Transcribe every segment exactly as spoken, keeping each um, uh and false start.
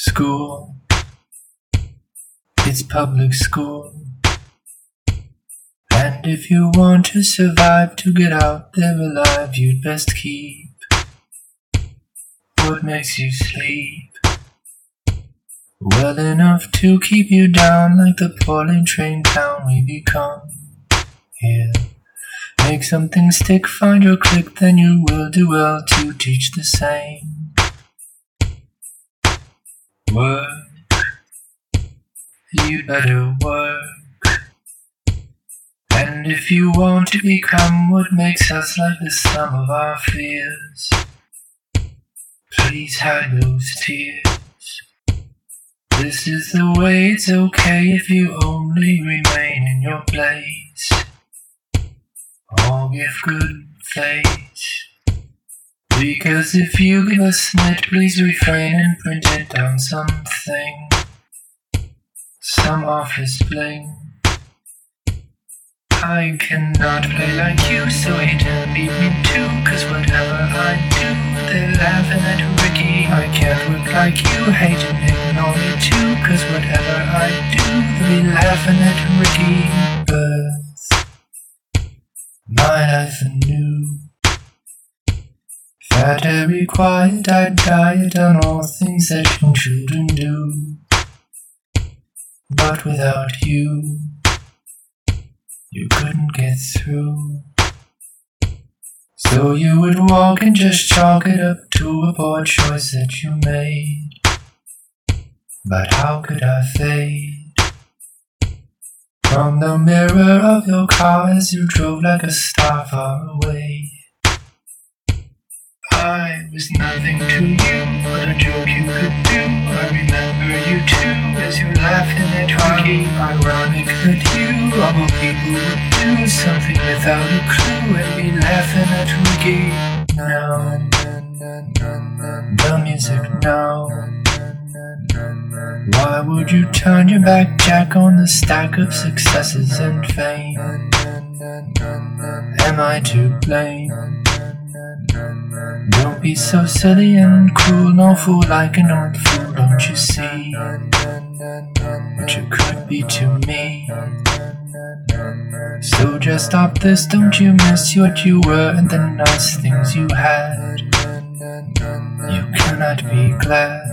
School, it's public school. And if you want to survive, to get out there alive, you'd best keep what makes you sleep well enough to keep you down, like the poorly trained town we become here. Make something stick, find your click, then you will do well to teach the same. Work, you'd better work. And if you want to become what makes us like the sum of our fears, please hide those tears. This is the way, it's okay if you only remain in your place, or give good face. Because if you give a snit, please refrain and print it down something, some office bling. I cannot play like you, so hate and beat me too, cause whatever I do, they're laughing at Ricky. I can't work like you, hate and ignore me too, cause whatever I do, they'll be laughing at Ricky. Birth, my life anew. Fat, very quiet, I'd diet on all things that young children do. But without you, you couldn't get through. So you would walk and just chalk it up to a poor choice that you made. But how could I fade from the mirror of your car as you drove like a star far away? I was nothing to you, but a joke you could do. I remember you too, as you're laughing at Ricky. Ironic that you, of all people, would do something without a clue and be laughing at Ricky. Now, the music now. Why would you turn your back, Jack, on the stack of successes and fame? Am I to blame? Don't be so silly and cruel, no fool like an old fool, don't you see what you could be to me? So just stop this, don't you miss what you were and the nice things you had. You cannot be glad.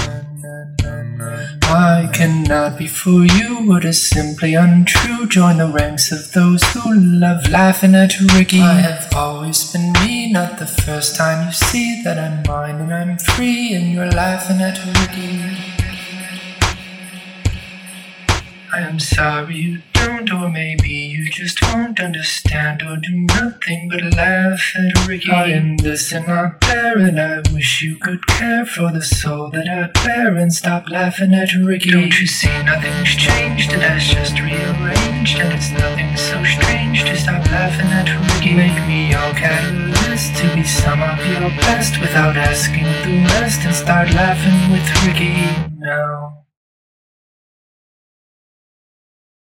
I cannot be for you what is simply untrue. Join the ranks of those who love laughing at Ricky. I have always been me, not the first time you see that I'm mine and I'm free and you're laughing at Ricky. I am sorry you don't, or maybe you just won't understand or do nothing but laugh at Ricky. I am this and not there, and I wish you could care for the soul that I bear and stop laughing at Ricky. Don't you see nothing's changed, and that's just rearranged, and it's nothing so strange to stop laughing at Ricky. Make me your catalyst to be some of your best without asking the rest, and start laughing with Ricky now.